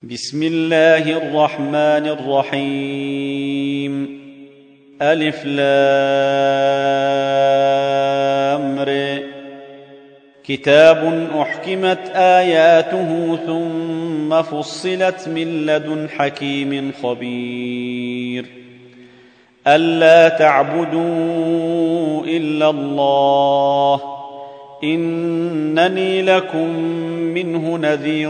بسم الله الرحمن الرحيم. ألف لام ر. كتاب أحكمت آياته ثم فصلت من لدن حكيم خبير. ألا تعبدوا إلا الله إنني لكم منه نذير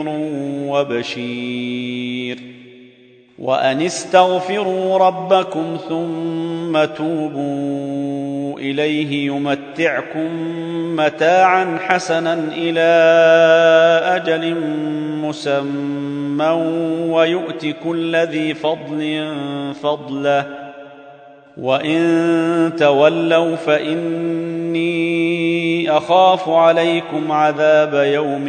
وبشير. وأن استغفروا ربكم ثم توبوا إليه يمتعكم متاعا حسنا إلى أجل مسمى ويؤت كل ذي فضل فضله وإن تولوا فإني أخاف عليكم عذاب يوم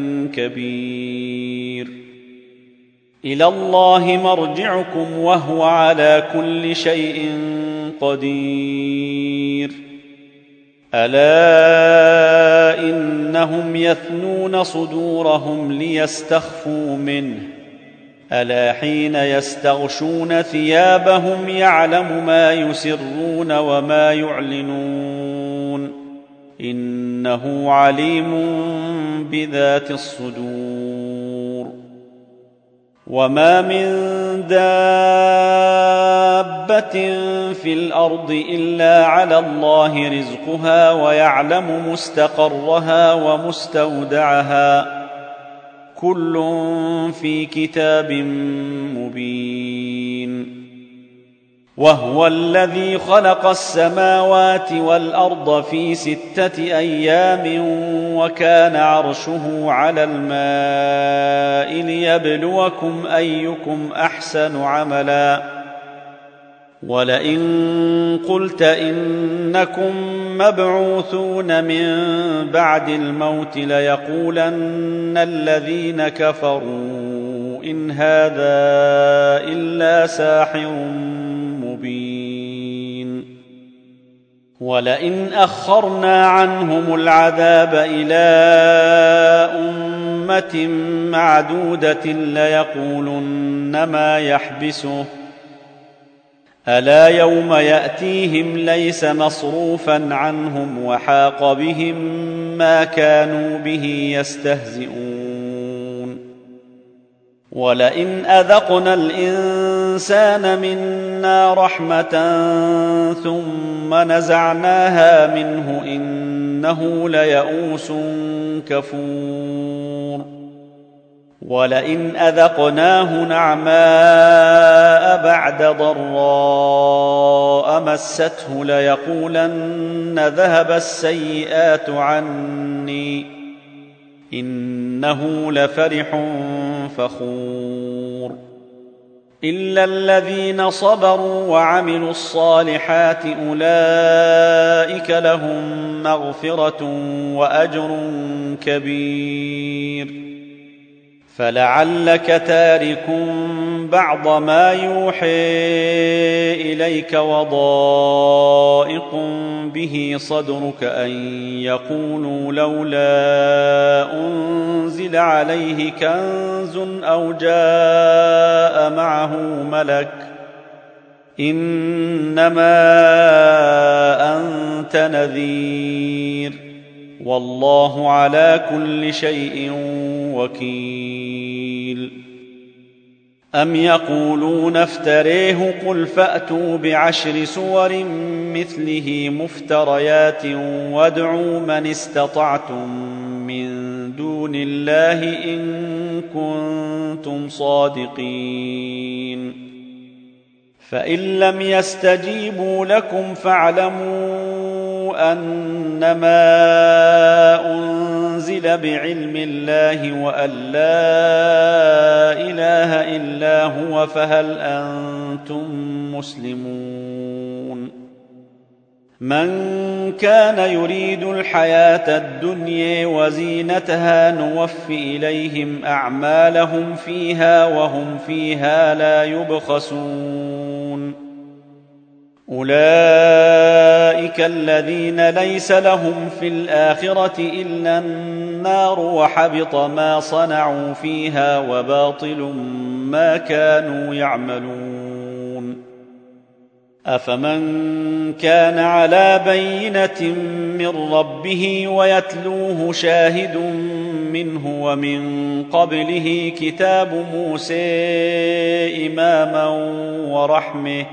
كبير. إلى الله مرجعكم وهو على كل شيء قدير. ألا إنهم يثنون صدورهم ليستخفوا منه ألا حين يستغشون ثيابهم يعلم ما يسرون وما يعلنون إنه عليم بذات الصدور. وما من دابة في الأرض إلا على الله رزقها ويعلم مستقرها ومستودعها كل في كتاب مبين. وهو الذي خلق السماوات والأرض في 6 أيام وكان عرشه على الماء ليبلوكم أيكم أحسن عملا. ولئن قلت إنكم مبعوثون من بعد الموت ليقولن الذين كفروا إن هذا إلا ساحر مبين. ولئن أخرنا عنهم العذاب إلى أمة معدودة ليقولن ما يحبسه ألا يوم يأتيهم ليس مصروفا عنهم وحاق بهم ما كانوا به يستهزئون. ولئن أذقنا الإنسان منا رحمة ثم نزعناها منه إنه ليئوس كفور. ولئن أذقناه نعماء بعد ضراء مسته ليقولن ذهب السيئات عني إنه لفرح فخور. إلا الذين صبروا وعملوا الصالحات أولئك لهم مغفرة وأجر كبير. فلعلك تارك بعض ما يوحي إليك وضائق به صدرك أن يقولوا لولا أنزل عليه كنز أو جاء معه ملك إنما أنت نذير والله على كل شيء وكيل. أم يقولون افتريه قل فأتوا ب10 سور مثله مفتريات وادعوا من استطعتم من دون الله إن كنتم صادقين. فإن لم يستجيبوا لكم فاعلموا أنما أنزل بعلم الله وأن لا إله إلا هو فهل أنتم مسلمون. من كان يريد الحياة الدنيا وزينتها نوف إليهم أعمالهم فيها وهم فيها لا يبخسون. أولئك الذين ليس لهم في الآخرة إلا النار وحبط ما صنعوا فيها وباطل ما كانوا يعملون. أفمن كان على بينة من ربه ويتلوه شاهد منه ومن قبله كتاب موسى إماما ورحمة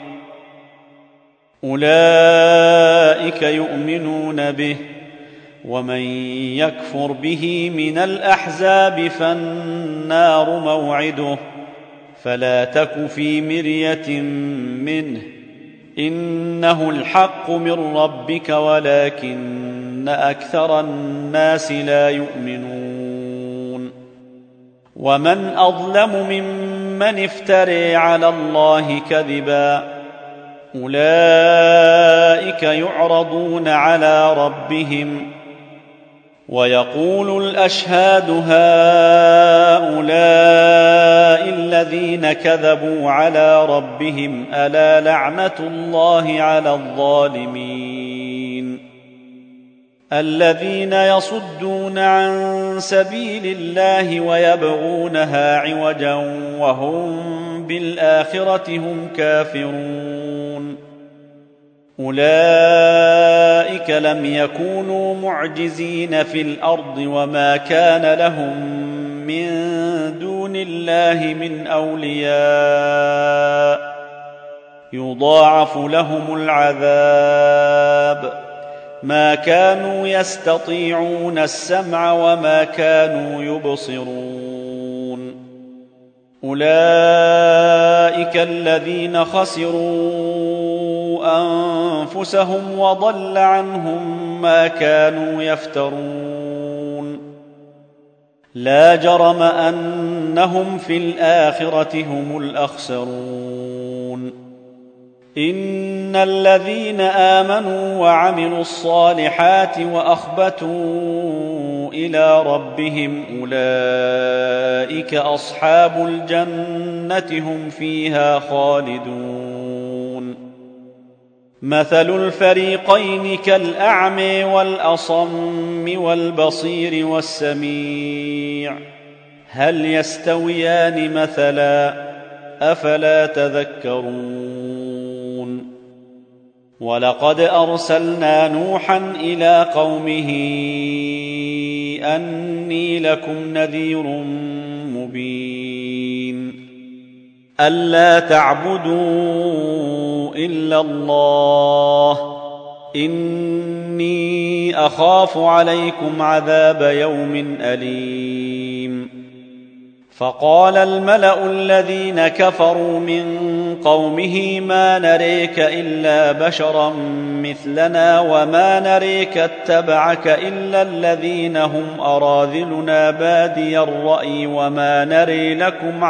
أولئك يؤمنون به، ومن يكفر به من الأحزاب فالنار موعده، فلا تك في مرية منه إنه الحق من ربك ولكن أكثر الناس لا يؤمنون. ومن أظلم ممن افترى على الله كذبا أولئك يعرضون على ربهم ويقول الأشهاد هؤلاء الذين كذبوا على ربهم ألا لعنة الله على الظالمين الذين يصدون عن سبيل الله ويبغونها عوجا وهم بالآخرة هم كافرون. أولئك لم يكونوا معجزين في الأرض وما كان لهم من دون الله من أولياء يضاعف لهم العذاب ما كانوا يستطيعون السمع وما كانوا يبصرون. أولئك الذين خسروا أنفسهم وضل عنهم ما كانوا يفترون. لا جرم أنهم في الآخرة هم الأخسرون. إن الذين آمنوا وعملوا الصالحات وأخبتوا إلى ربهم أولئك أصحاب الجنة هم فيها خالدون. مثل الفريقين كالأعمى والأصم والبصير والسميع هل يستويان مثلا أفلا تذكرون. ولقد أرسلنا نوحا إلى قومه أني لكم نذير مبين ألا تعبدوا إلا الله إني أخاف عليكم عذاب يوم أليم. فقال الملأ الذين كفروا من قومه ما نريك إلا بشرا مثلنا وما نريك اتبعك إلا الذين هم أراذلنا بادي الرأي وما نري لكم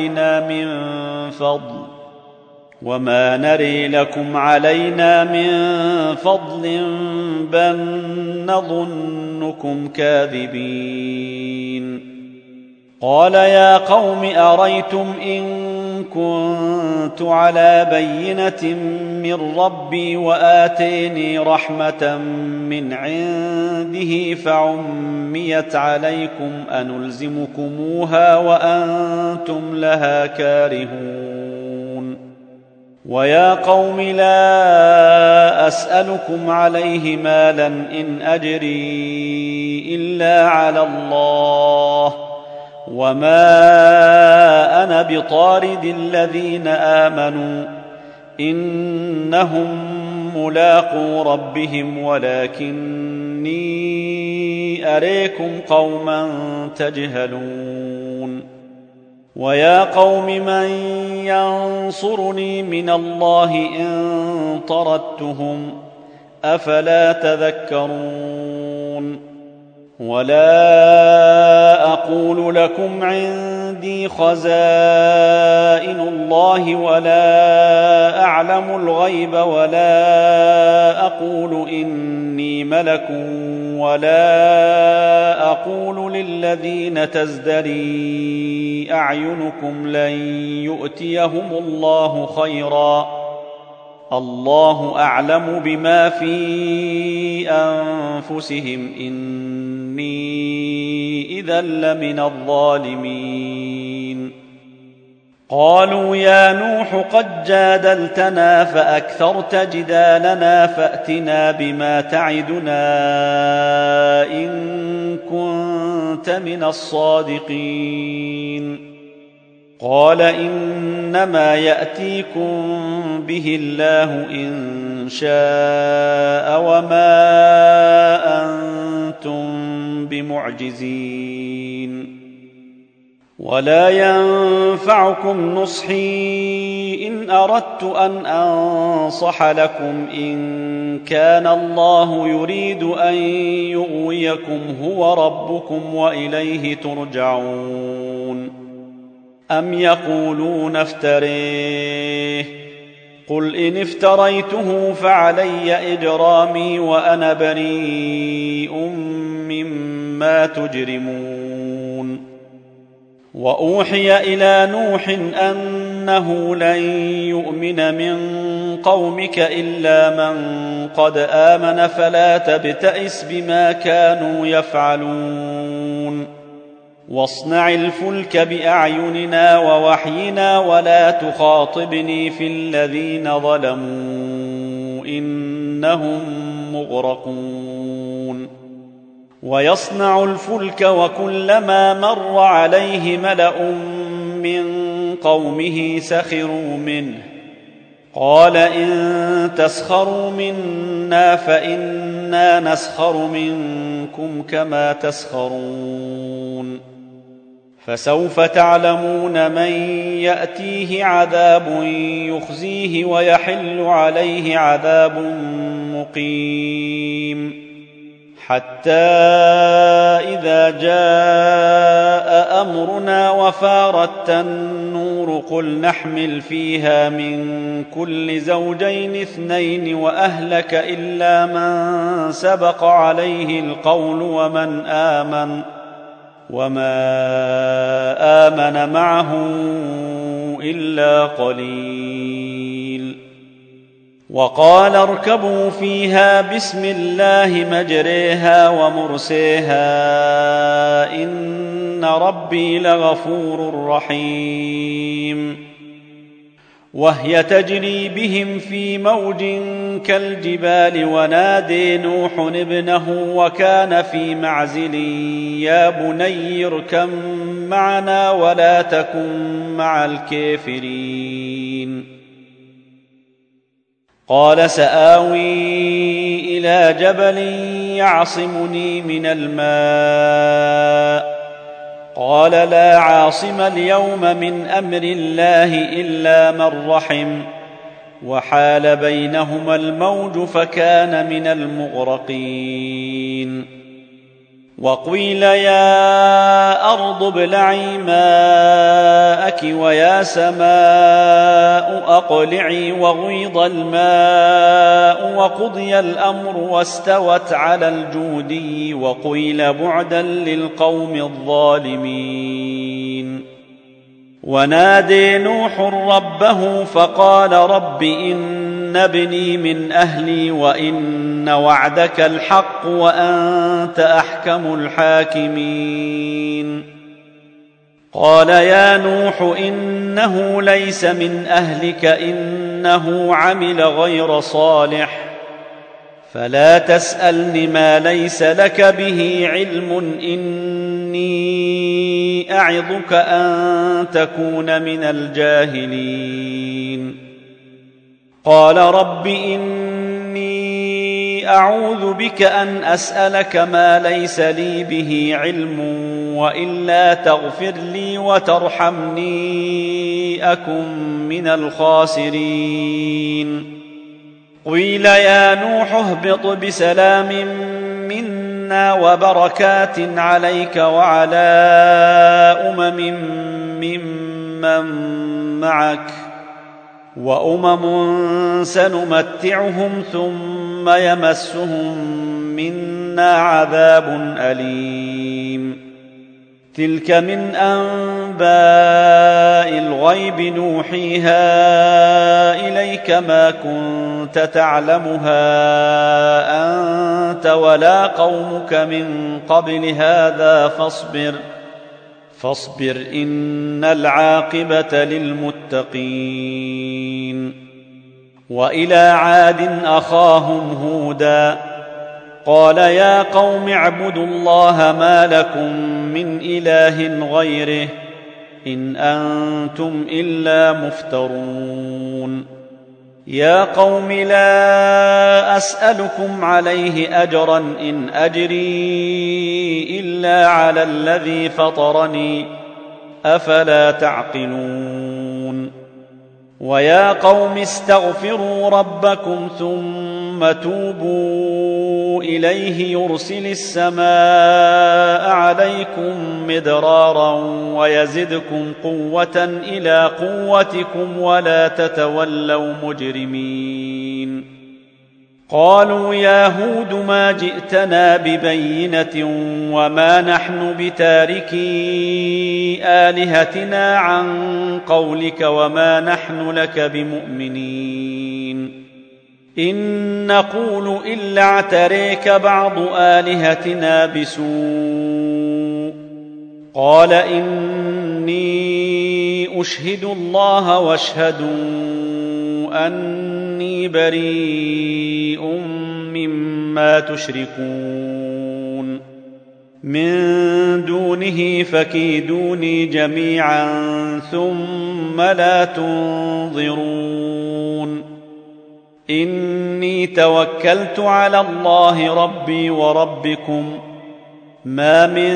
علينا من فضل بل نظنكم كاذبين. قال يا قوم أريتم إن كنت على بينة من ربي وآتيني رحمة من عنده فعميت عليكم أنلزمكموها وأنتم لها كارهون. ويا قوم لا أسألكم عليه مالا إن أجري إلا على الله وما أنا بطارد الذين آمنوا إنهم ملاقو ربهم ولكني أريكم قوما تجهلون. ويا قوم من ينصرني من الله إن طردتهم أفلا تذكرون. ولا أقول لكم عندي خزائن الله ولا أعلم الغيب ولا أقول إني ملك ولا أقول للذين تزدري أعينكم لن يؤتيهم الله خيرا الله أعلم بما في أنفسهم إني إذا لمن الظالمين. قالوا يا نوح قد جادلتنا فأكثرت جدالنا فأتنا بما تعدنا إن كنت من الصادقين. قال إنما يأتيكم به الله إن شاء وما أنتم بمعجزين. ولا ينفعكم نصحي إن أردت أن أنصح لكم إن كان الله يريد أن يغويكم هو ربكم وإليه ترجعون. أم يقولون افتريه قل إن افتريته فعلي إجرامي وأنا بريء مما تجرمون. وأوحي إلى نوح أنه لن يؤمن من قومك إلا من قد آمن فلا تبتئس بما كانوا يفعلون. واصنع الفلك بأعيننا ووحينا ولا تخاطبني في الذين ظلموا إنهم مغرقون. ويصنع الفلك وكلما مر عليه ملأ من قومه سخروا منه قال إن تسخروا منا فإنا نسخر منكم كما تسخرون. فسوف تعلمون من يأتيه عذاب يخزيه ويحل عليه عذاب مقيم. حتى إذا جاء أمرنا وفارت النور قل نحمل فيها من كل زوجين اثنين وأهلك إلا من سبق عليه القول وما آمن معه إلا قليل. وقال اركبوا فيها بسم الله مجريها ومرسيها إن ربي لغفور رحيم. وهي تجري بهم في موج كالجبال ونادي نوح ابنه وكان في معزل يا بني اركب معنا ولا تكن مع الكافرين. قال سآوي إلى جبل يعصمني من الماء قال لا عاصم اليوم من أمر الله إلا من رحم وحال بينهما الموج فكان من المغرقين. وقيل يا أرض ابلعي ماءك ويا سماء أقلعي وغيض الماء وقضي الأمر واستوت على الجودي وقيل بعدا للقوم الظالمين. ونادي نوح ربه فقال رب إن ابني من أهلي وإن وعدك الحق وأنت أحكم الحاكمين. قال يا نوح إنه ليس من أهلك إنه عمل غير صالح فلا تسألني ما ليس لك به علم إني أعظك أن تكون من الجاهلين. قال رب إني أعوذ بك أن أسألك ما ليس لي به علم وإلا تغفر لي وترحمني أكن من الخاسرين. قيل يا نوح اهبط بسلام منا وبركات عليك وعلى ممن معك وأمم سنمتعهم ثم يمسهم منا عذاب أليم. تلك من أنباء أنباء الغيب نوحيها إليك ما كنت تعلمها أنت ولا قومك من قبل هذا فاصبر إن العاقبة للمتقين. وإلى عاد أخاهم هودا قال يا قوم اعبدوا الله ما لكم من إله غيره إن أنتم إلا مفترون. يا قوم لا أسألكم عليه أجرا إن أجري إلا على الذي فطرني أفلا تعقلون. ويا قوم استغفروا ربكم ثم توبوا إليه يرسل السماء عليكم مدرارا ويزدكم قوة إلى قوتكم ولا تتولوا مجرمين. قالوا يا هود ما جئتنا ببينة وما نحن بتاركي آلهتنا عن قولك وما نحن لك بمؤمنين إن نقول إلا اعتريك بعض آلهتنا بسوء. قال إني أشهد الله واشهدوا أني بريء مما تشركون من دونه فكيدوني جميعا ثم لا تنظرون. إني توكلت على الله ربي وربكم ما من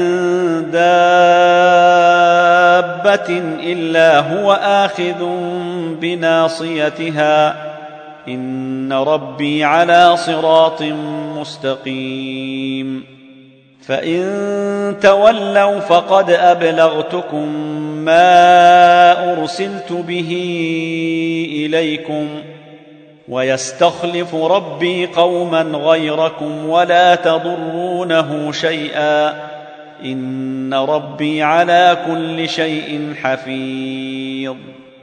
دابة إلا هو آخذ بناصيتها إن ربي على صراط مستقيم. فإن تولوا فقد أبلغتكم ما أرسلت به إليكم ويستخلف ربي قوما غيركم ولا تضرونه شيئا إن ربي على كل شيء حفيظ.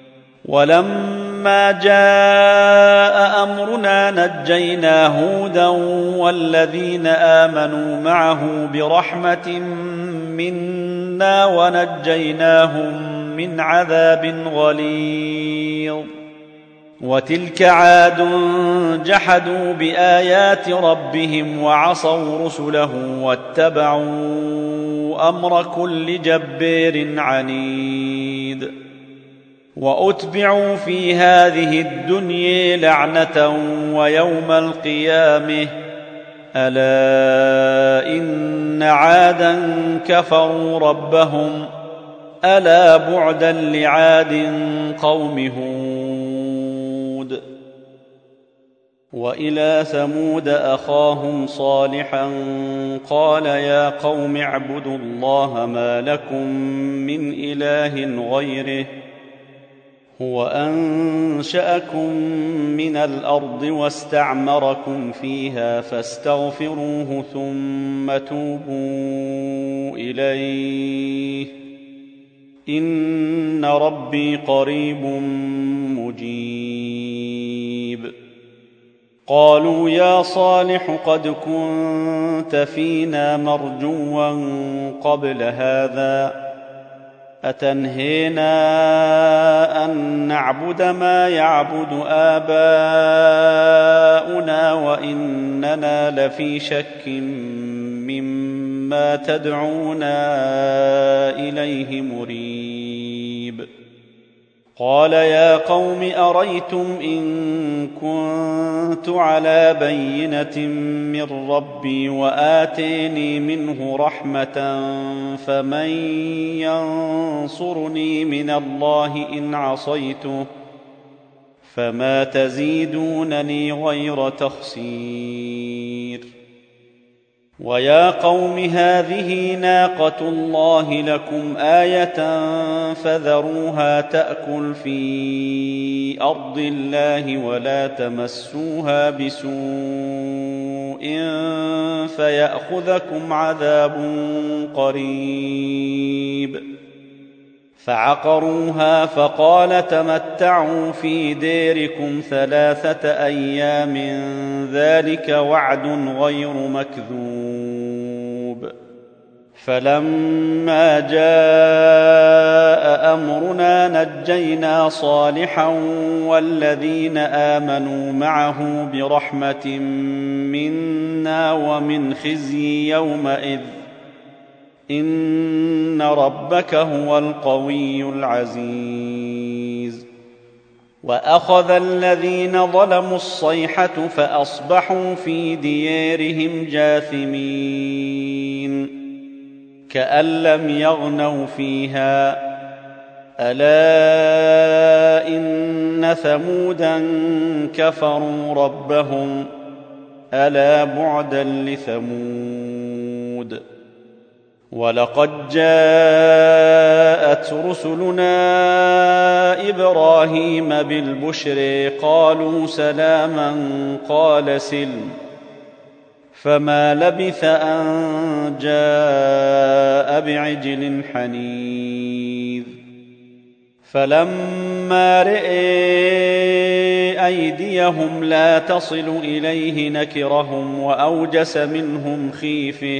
ولما جاء أمرنا نجينا هودا والذين آمنوا معه برحمة منا ونجيناهم من عذاب غليظ. وتلك عاد جحدوا بآيات ربهم وعصوا رسله واتبعوا أمر كل جبار عنيد. وأتبعوا في هذه الدنيا لعنة ويوم القيامة ألا إن عادا كفروا ربهم ألا بعدا لعاد قوم هود. وإلى ثمود أخاهم صالحا قال يا قوم اعبدوا الله ما لكم من إله غيره هو أنشأكم من الأرض واستعمركم فيها فاستغفروه ثم توبوا إليه إن ربي قريب مجيب. قالوا يا صالح قد كنت فينا مرجوا قبل هذا أتنهينا أن نعبد ما يعبد آباؤنا وإننا لفي شك مما تدعونا إليه مريب. قال يا قوم أريتم إن كنت على بينة من ربي وآتيني منه رحمة فمن ينصرني من الله إن عصيته فما تزيدونني غير تخسير. ويا قوم هذه ناقة الله لكم آية فذروها تأكل في أرض الله ولا تمسوها بسوء فيأخذكم عذاب قريب. فعقروها فقال تمتعوا في ديركم 3 أيام ذلك وعد غير مكذوب. فلما جاء أمرنا نجينا صالحا والذين آمنوا معه برحمة منا ومن خزي يومئذ إن ربك هو القوي العزيز. وأخذ الذين ظلموا الصيحة فأصبحوا في ديارهم جاثمين كأن لم يغنوا فيها ألا إن ثمودا كفروا ربهم ألا بعدا لثمود. ولقد جاءت رسلنا إبراهيم بالبشر قالوا سلاما قال سلم فما لبث أن جاء بعجل حنيذ. فلما رئي أيديهم لا تصل إليه نكرهم وأوجس منهم خيفة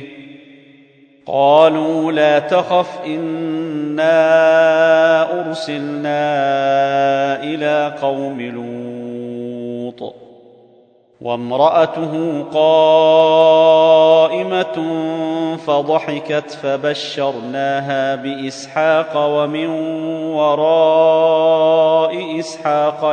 قالوا لا تخف إنا أرسلنا إلى قوم لوط وامرأته قائمة فضحكت فبشرناها بإسحاق ومن وراء إسحاق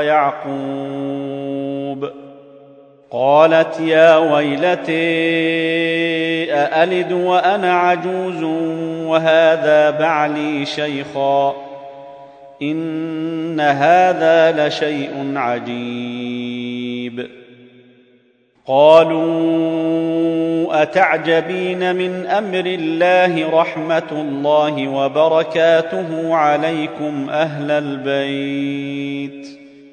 يعقوب قالت يا ويلتي أألد وأنا عجوز وهذا بعلي شيخا إن هذا لشيء عجيب. قالوا أتعجبين من أمر الله رحمة الله وبركاته عليكم أهل البيت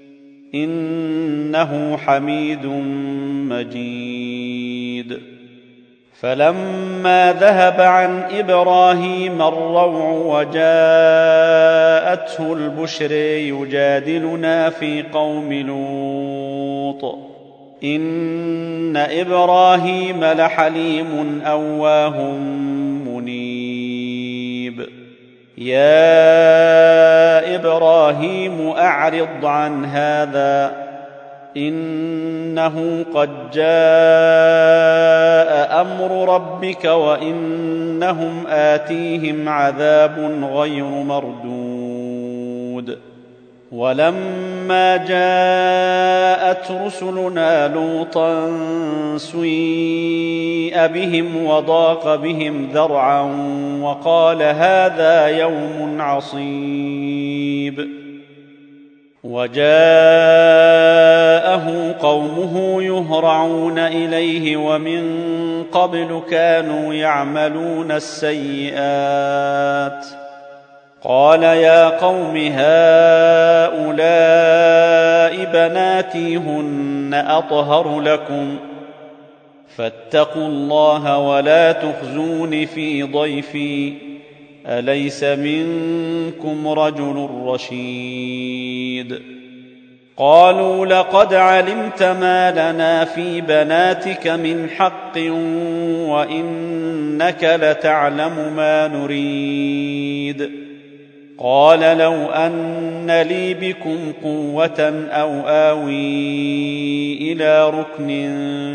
إنه حميد مجيد. فلما ذهب عن إبراهيم الروع وجاءته البشر يجادلنا في قوم لوط إن إبراهيم لحليم أواه منيب. يا إبراهيم أعرض عن هذا إنه قد جاء أمر ربك وإنهم آتيهم عذاب غير مردود. ولما جاءت رسلنا لوطا سيء بهم وضاق بهم ذرعا وقال هذا يوم عصيب. وجاءه قومه يهرعون إليه ومن قبل كانوا يعملون السيئات قال يا قوم هؤلاء بناتي هن أطهر لكم فاتقوا الله ولا تخزون في ضيفي أليس منكم رجل رشيد. قالوا لقد علمت ما لنا في بناتك من حق وإنك لتعلم ما نريد. قال لو أن لي بكم قوة أو آوي إلى ركن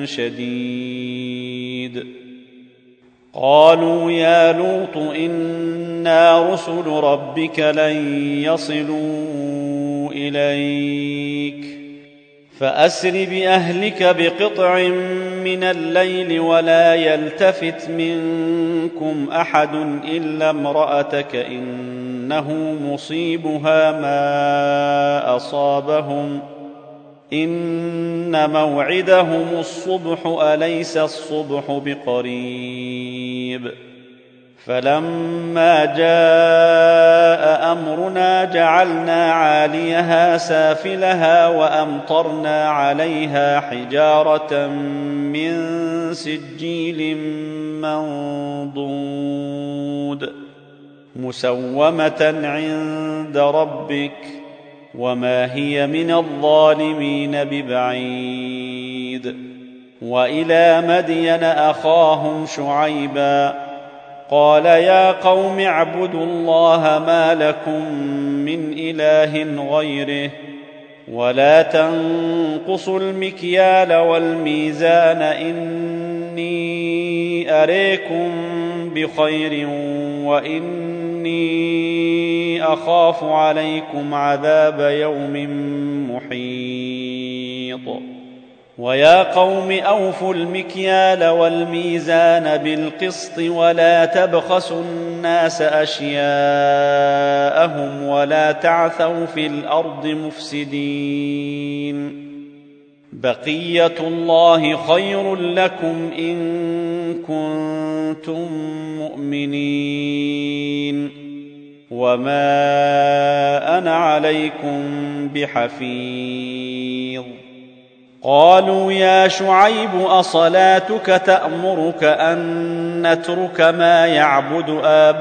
شديد. قالوا يا لوط إنا رسل ربك لن يصلوا إليك فأسر بأهلك بقطع من الليل ولا يلتفت منكم أحد إلا امرأتك إنه مصيبها ما أصابهم إن موعدهم الصبح أليس الصبح بقريب. فلما جاء أمرنا جعلنا عاليها سافلها وأمطرنا عليها حجارة من سجيل منضود مسومة عند ربك وما هي من الظالمين ببعيد. وإلى مدين أخاهم شعيبا قال يا قوم اعبدوا الله ما لكم من إله غيره ولا تنقصوا المكيال والميزان إني أريكم بخير وإني أخاف عليكم عذاب يوم محيط. ويا قوم أوفوا المكيال والميزان بالقسط ولا تبخسوا الناس أشياءهم ولا تعثوا في الأرض مفسدين. بقية الله خير لكم إن كنتم مؤمنين وما أنا عليكم بحفيظ. قالوا يا شعيب أصلاتك تأمرك أن نترك ما يعبد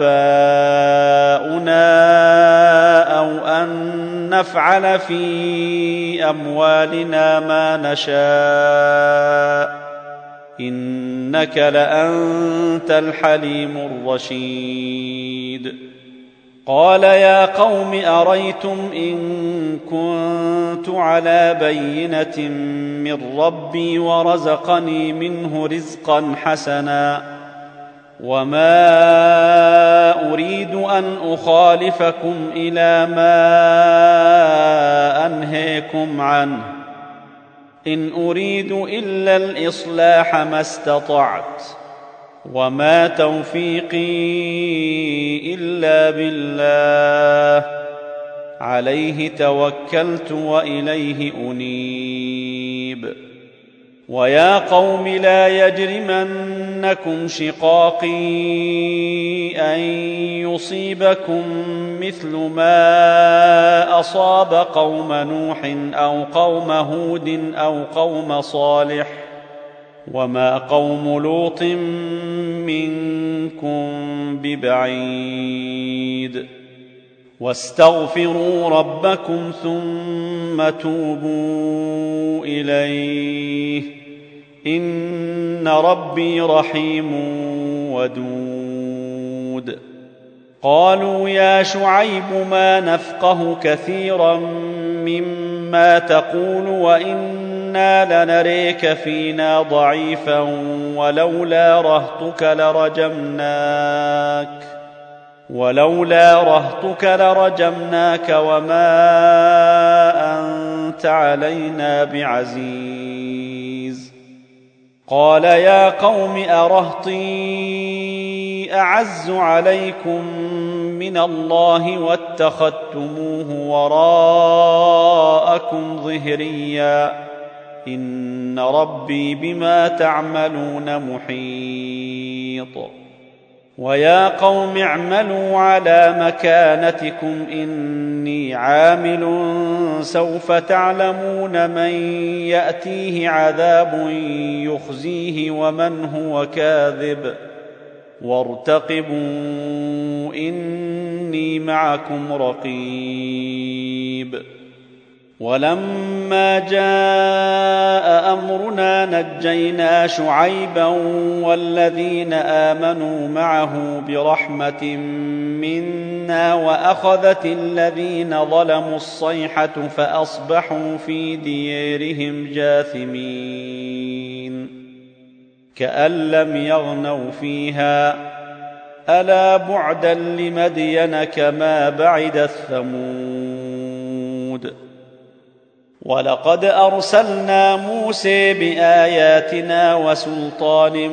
آباؤنا أو أن نفعل في أموالنا ما نشاء إنك لأنت الحليم الرشيد. قال يا قوم أريتم إن كنت على بينة من ربي ورزقني منه رزقا حسنا وما أريد أن أخالفكم إلى ما أنهيكم عنه إن أريد إلا الإصلاح ما استطعت وما توفيقي إلا بالله عليه توكلت وإليه أنيب. ويا قوم لا يجرمنكم شقاقي أن يصيبكم مثل ما أصاب قوم نوح أو قوم هود أو قوم صالح وما قوم لوط منكم ببعيد. واستغفروا ربكم ثم توبوا إليه إن ربي رحيم ودود. قالوا يا شعيب ما نفقه كثيرا مما تقول وإنا لنريك فينا ضعيفا ولولا رهطك لرجمناك وما أنت علينا بعزيز. قال يا قوم أرهطي أعز عليكم من الله واتخذتموه وراءكم ظهريا إن ربي بما تعملون محيط. ويا قوم اعملوا على مكانتكم إني عامل سوف تعلمون من يأتيه عذاب يخزيه ومن هو كاذب وارتقبوا إني معكم رقيب. ولما جاء أمرنا نجينا شعيبا والذين آمنوا معه برحمة منا وأخذت الذين ظلموا الصيحة فأصبحوا في ديارهم جاثمين كأن لم يغنوا فيها ألا بعدا لمدين كما بعدت ثمود. ولقد أرسلنا موسى بآياتنا وسلطان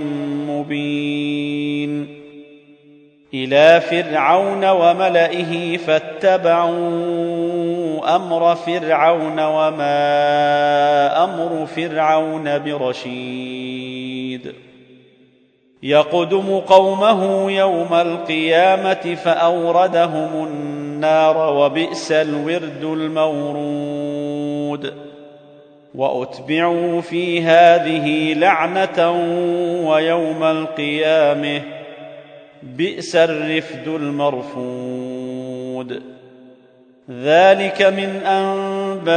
مبين إلى فرعون وملئه فاتبعوا أمر فرعون وما أمر فرعون برشيد. يقدم قومه يوم القيامة فأوردهم النار وبئس الورد المورود. وأتبعوا في هذه لعنة ويوم القيامة بئس الرفد المرفود. ذلك من أنباء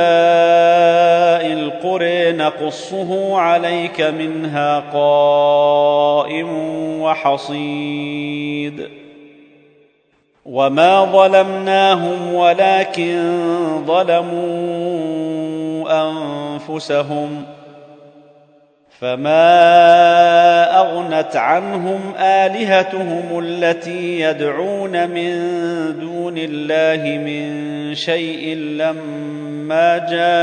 القرى نقصه عليك منها قائم وحصيد. وما ظلمناهم ولكن ظلموا أنفسهم، فما أغنت عنهم آلهتهم التي يدعون من دون الله من شيء لما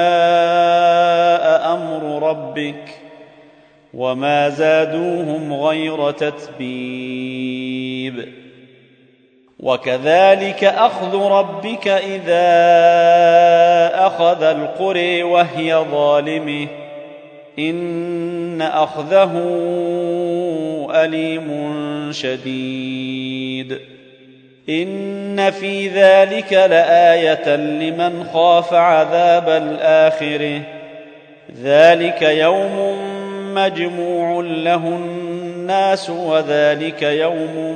جاء أمر ربك، وما زادوهم غير تتبيب. وكذلك أخذ ربك إذا أخذ القرى وهي ظالمة، إن أخذه أليم شديد. إن في ذلك لآية لمن خاف عذاب الآخرة، ذلك يوم مجموع له الناس وذلك يوم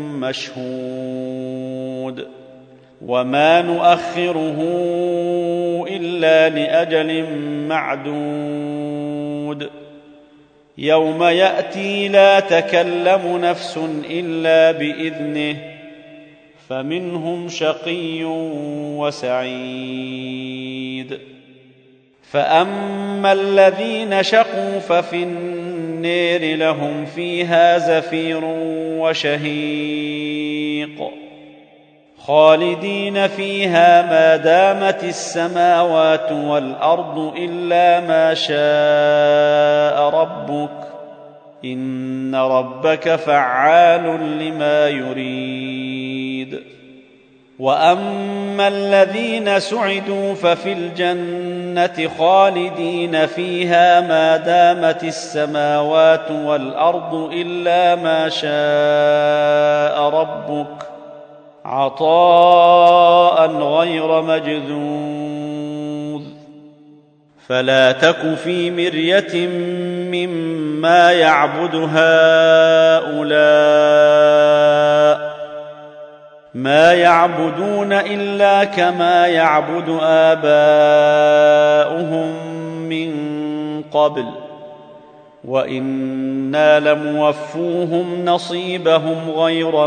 مشهود. وما نؤخره إلا لأجل معدود. يوم يأتي لا تكلم نفس إلا بإذنه، فمنهم شقي وسعيد. فأما الذين شقوا ففي النار لهم فيها زفير وشهيق، خالدين فيها ما دامت السماوات والأرض إلا ما شاء ربك، إن ربك فعال لما يريد. وأما الذين سعدوا ففي الجنة خالدين فيها ما دامت السماوات والأرض إلا ما شاء ربك، عطاء غير مجذوذ. فلا تك في مرية مما يعبد هؤلاء، ما يعبدون إلا كما يعبد آباؤهم من قبل، وإنا لموفوهم نصيبهم غير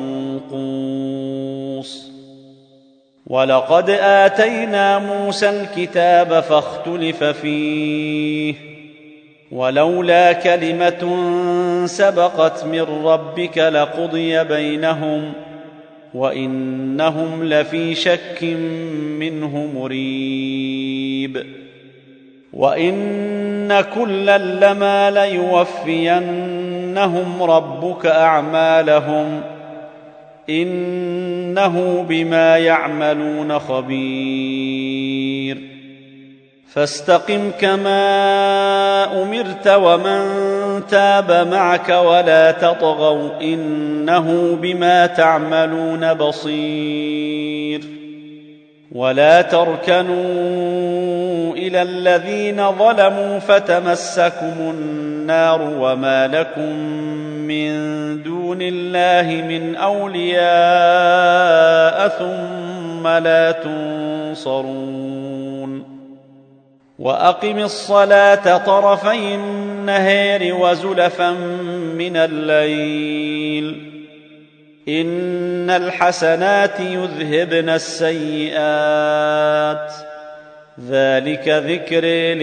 منقوص. ولقد آتينا موسى الكتاب فاختلف فيه، ولولا كلمة سبقت من ربك لقضي بينهم، وإنهم لفي شك منه مريب. وإن كلا لما ليوفينهم ربك أعمالهم، إنه بما يعملون خبير. فاستقم كما أمرت ومن تاب معك ولا تطغوا إنه بما تعملون بصير. ولا تركنوا إلى الذين ظلموا فتمسكم النار وما لكم من دون الله من أولياء ثم لا تنصرون. وأقم الصلاة طرفي النهار وزلفا من الليل، إن الحسنات يذهبن السيئات، ذلك ذكر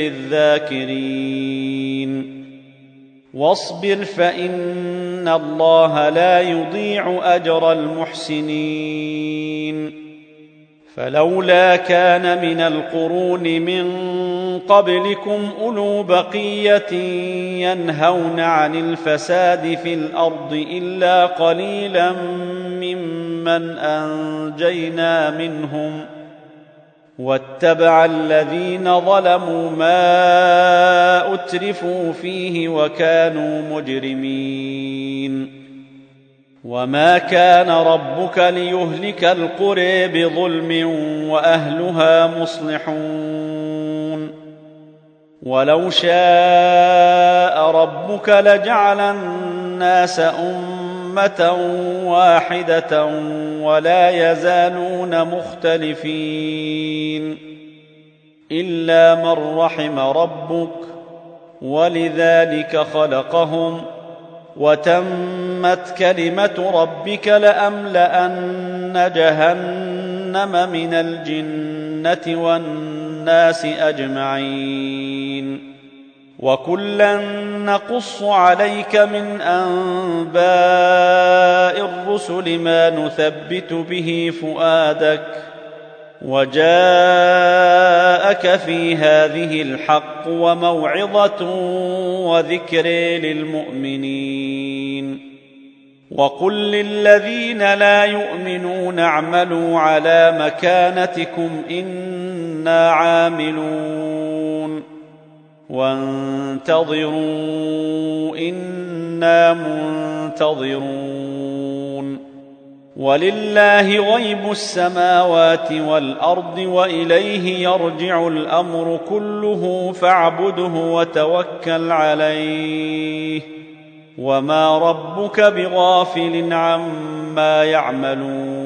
للذاكرين. واصبر فإن الله لا يضيع أجر المحسنين. فلولا كان من القرون من قبلكم أولو بقية ينهون عن الفساد في الأرض إلا قليلا ممن أنجينا منهم، واتبع الذين ظلموا ما أترفوا فيه وكانوا مجرمين. وما كان ربك ليهلك القرى بظلم وأهلها مصلحون. ولو شاء ربك لجعل الناس أمة أمة واحدة ولا يزالون مختلفين إلا من رحم ربك ولذلك خلقهم وتمت كلمة ربك لأملأن جهنم من الجنة والناس أجمعين وكلا نقص عليك من أنباء الرسل ما نثبت به فؤادك وجاءك في هذه الحق وموعظة وذكر للمؤمنين وقل للذين لا يؤمنون اعملوا على مكانتكم إنا عاملون وانتظروا إنا منتظرون ولله غيب السماوات والأرض وإليه يرجع الأمر كله فاعبده وتوكل عليه وما ربك بغافل عما يعملون